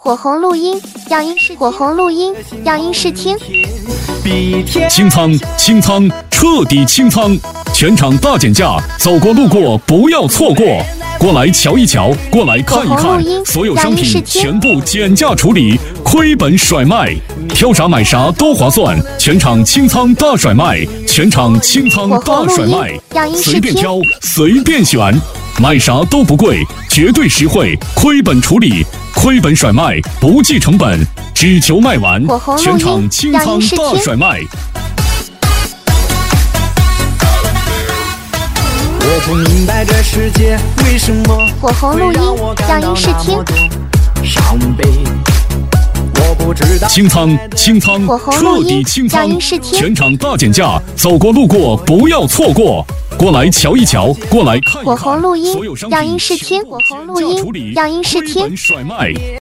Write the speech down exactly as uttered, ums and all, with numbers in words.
火红录音，样音试火红录音，样音试听。 清仓，清仓，彻底清仓！全场大减价，走过路过不要错过。过来瞧一瞧，过来看一看，所有商品全部减价处理，亏本甩卖，挑啥买啥都划算。全场清仓大甩卖，全场清仓大甩卖，随便挑，随便选，买啥都不贵，绝对实惠，亏本处理，亏本甩卖，不计成本，只求卖完。全场清仓大甩卖。 我不明白这世界为什么火红录音，样音试听。 伤悲，我不知道。 清仓，清仓，彻底清仓！全场大减价，走过路过不要错过。过来瞧一瞧，过来看一看。 火红录音，样音试听。火红录音，样音试听。 甩卖。